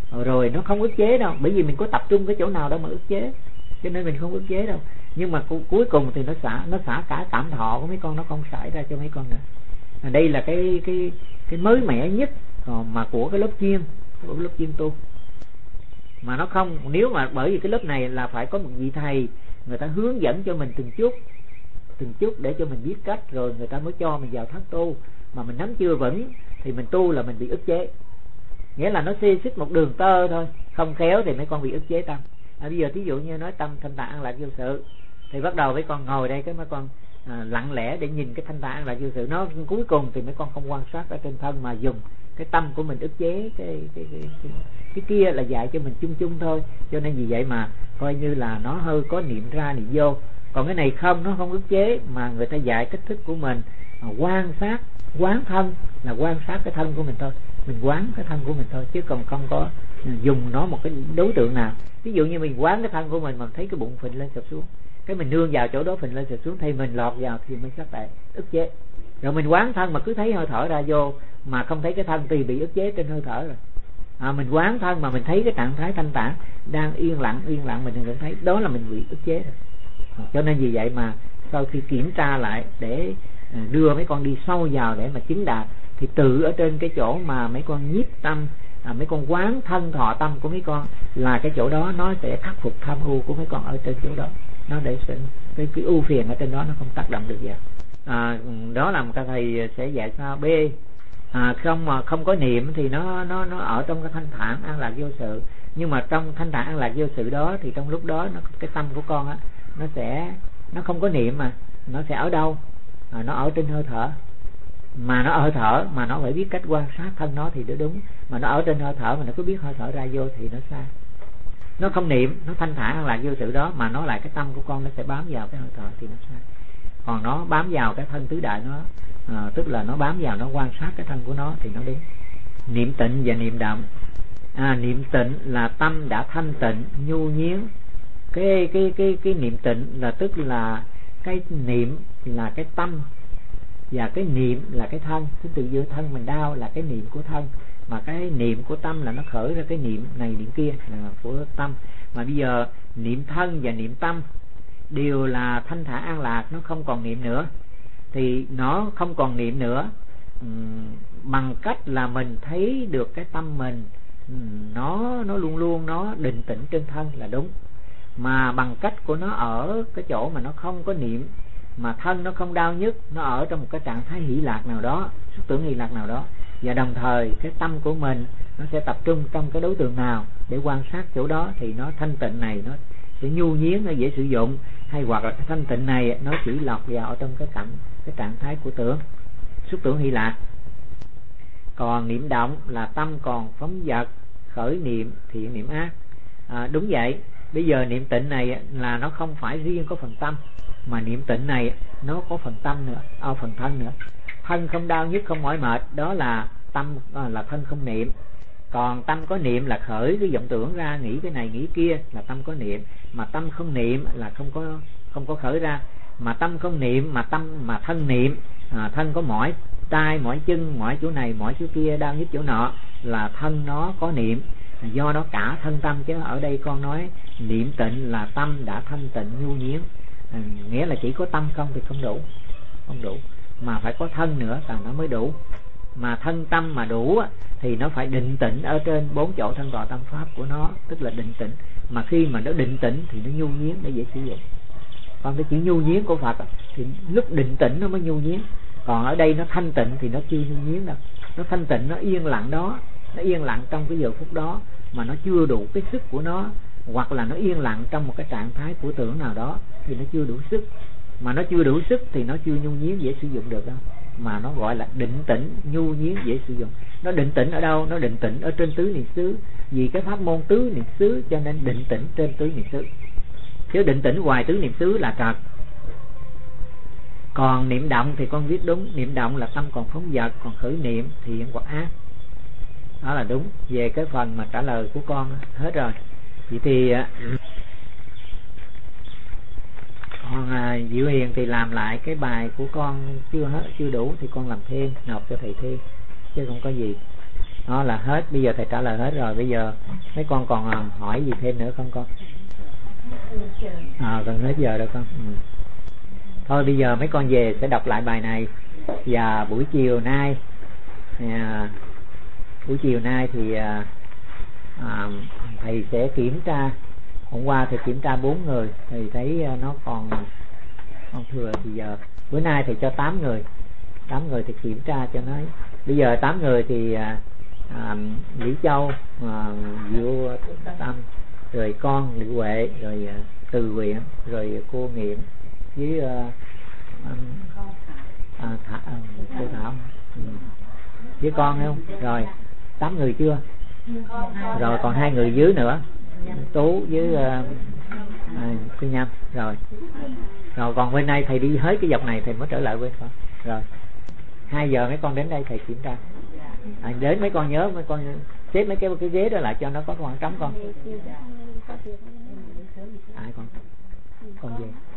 rồi nó không ức chế đâu, bởi vì mình có tập trung cái chỗ nào đâu mà ức chế, cho nên mình không ức chế đâu. Nhưng mà cuối cùng thì nó xả cả cảm thọ của mấy con, nó không xảy ra cho mấy con nữa. Đây là cái mới mẻ nhất mà của cái lớp chuyên, của lớp chuyên tu. Mà nó không, nếu mà bởi vì cái lớp này là phải có một vị thầy, người ta hướng dẫn cho mình từng chút để cho mình biết cách, rồi người ta mới cho mình vào thất tu. Mà mình nắm chưa vững thì mình tu là mình bị ức chế, nghĩa là nó xê xích một đường tơ thôi, không khéo thì mấy con bị ức chế tâm. Bây giờ thí dụ như nói tâm thanh tạng an lạc vô sự, thì bắt đầu mấy con ngồi đây, cái mấy con lặng lẽ để nhìn cái thanh tạng an lạc vô sự, nó cuối cùng thì mấy con không quan sát ở trên thân mà dùng cái tâm của mình ức chế cái kia, là dạy cho mình chung chung thôi. Cho nên vì vậy mà coi như là nó hơi có niệm ra niệm vô. Còn cái này không, nó không ức chế, mà người ta dạy cách thức của mình quan sát, quán thân, là quan sát cái thân của mình thôi, mình quán cái thân của mình thôi, chứ còn không có dùng nó một cái đối tượng nào. Ví dụ như mình quán cái thân của mình mà thấy cái bụng phình lên sụp xuống, cái mình nương vào chỗ đó phình lên sụp xuống, thì mình lọt vào thì mới sát tệ ức chế. Rồi mình quán thân mà cứ thấy hơi thở ra vô mà không thấy cái thân thì bị ức chế trên hơi thở rồi. Mình quán thân mà mình thấy cái trạng thái thanh tạng đang yên lặng mình đừng thấy, đó là mình bị ức chế rồi. Cho nên vì vậy mà sau khi kiểm tra lại để đưa mấy con đi sâu vào để mà chứng đạt, thì tự ở trên cái chỗ mà mấy con nhiếp tâm, mấy con quán thân thọ tâm của mấy con, là cái chỗ đó nó sẽ khắc phục tham ưu của mấy con ở trên chỗ đó, nó để cái ưu phiền ở trên đó nó không tác động được vào. Đó là một cái thầy sẽ dạy sao. B, không có niệm thì nó ở trong cái thanh thản an lạc vô sự. Nhưng mà trong thanh thản an lạc vô sự đó thì trong lúc đó cái tâm của con á, nó không có niệm, mà nó sẽ ở đâu? Nó ở trên hơi thở. Mà nó ở hơi thở mà nó phải biết cách quan sát thân nó thì nó đúng. Mà nó ở trên hơi thở mà nó cứ biết hơi thở ra vô thì nó sai. Nó không niệm, nó thanh thản an lạc vô sự đó, mà nó lại cái tâm của con nó sẽ bám vào cái hơi thở thì nó sai. Còn nó bám vào cái thân tứ đại nó, tức là nó bám vào, nó quan sát cái thân của nó thì nó đúng. Niệm tịnh và niệm động. Niệm tịnh là tâm đã thanh tịnh, nhu nhiếng. Cái niệm tịnh là tức là cái niệm là cái tâm, và cái niệm là cái thân. Tức từ giữa thân mình đau là cái niệm của thân, mà cái niệm của tâm là nó khởi ra cái niệm này niệm kia là của tâm. Mà bây giờ niệm thân và niệm tâm đều là thanh thản an lạc, nó không còn niệm nữa. Thì nó không còn niệm nữa bằng cách là mình thấy được cái tâm mình nó luôn luôn nó định tĩnh trên thân là đúng. Mà bằng cách của nó ở cái chỗ mà nó không có niệm, mà thân nó không đau nhức, nó ở trong một cái trạng thái hỷ lạc nào đó, xúc tưởng hỷ lạc nào đó, và đồng thời cái tâm của mình nó sẽ tập trung trong cái đối tượng nào để quan sát chỗ đó, thì nó thanh tịnh này nó sẽ nhu nhiếng, nó dễ sử dụng. Hay hoặc là cái thanh tịnh này nó chỉ lọt vào ở trong cái trạng thái của tưởng, xúc tưởng hỷ lạc. Còn niệm động là tâm còn phóng dật, khởi niệm thiện niệm ác. Đúng vậy. Bây giờ niệm tịnh này là nó không phải riêng có phần tâm, mà niệm tịnh này nó có phần tâm nữa, phần thân nữa. Thân không đau nhức, không mỏi mệt, đó là tâm, là thân không niệm. Còn tâm có niệm là khởi cái vọng tưởng ra, nghĩ cái này nghĩ kia là tâm có niệm. Mà tâm không niệm là không có khởi ra. Mà tâm không niệm mà thân niệm, thân có mỏi tay, mỏi chân, mỏi chỗ này, mỏi chỗ kia, đau nhức chỗ nọ, là thân nó có niệm. Do đó cả thân tâm, chứ ở đây con nói niệm tịnh là tâm đã thanh tịnh nhu nhiếng, nghĩa là chỉ có tâm không thì không đủ, mà phải có thân nữa là nó mới đủ. Mà thân tâm mà đủ thì nó phải định tĩnh ở trên 4 chỗ thân tọa tâm pháp của nó, tức là định tĩnh. Mà khi mà nó định tĩnh thì nó nhu nhiếng để dễ sử dụng. Còn cái chữ nhu nhiếng của Phật thì lúc định tĩnh nó mới nhu nhiếng. Còn ở đây nó thanh tịnh thì nó chưa nhu nhiếng đâu. Nó thanh tịnh, nó yên lặng đó, nó yên lặng trong cái giờ phút đó, mà nó chưa đủ cái sức của nó. Hoặc là nó yên lặng trong một cái trạng thái của tưởng nào đó thì nó chưa đủ sức. Mà nó chưa đủ sức thì nó chưa nhu nhiếng dễ sử dụng được đâu. Mà nó gọi là định tĩnh nhu nhiếng dễ sử dụng. Nó định tĩnh ở đâu? Nó định tĩnh ở trên tứ niệm xứ. Vì cái pháp môn tứ niệm xứ cho nên định tĩnh trên tứ niệm xứ, chứ định tĩnh ngoài tứ niệm xứ là trật. Còn niệm động thì con viết đúng. Niệm động là tâm còn phóng dật, còn khởi niệm thiện hoặc ác. Đó là đúng. Về cái phần mà trả lời của con hết rồi. Vậy thì còn Diệu Hiền thì làm lại cái bài của con chưa đủ thì con làm thêm, nộp cho thầy thêm, chứ không có gì. Đó là hết, bây giờ thầy trả lời hết rồi. Bây giờ mấy con còn hỏi gì thêm nữa không con? Gần hết giờ rồi con. Thôi bây giờ mấy con về sẽ đọc lại bài này, và buổi chiều nay thì thầy sẽ kiểm tra. Hôm qua thầy kiểm tra 4 người, thầy thấy nó còn thừa, thì giờ bữa nay thầy cho 8 người thì kiểm tra cho nó. Bây giờ 8 người thì Lý Châu, Diệu Tâm, rồi con Lý Huệ, rồi Từ Huyện, rồi cô Nghiệm với cô Thảo với con, thấy không? Rồi 8 người chưa? Rồi còn 2 người dưới nữa, Tú với cô Nhâm. Rồi còn bên đây thầy đi hết cái dọc này thầy mới trở lại bên con. Rồi 2 giờ mấy con đến đây thầy kiểm tra. Đến mấy con nhớ mấy con xếp mấy cái ghế đó lại cho nó có khoảng trống con. Ai con về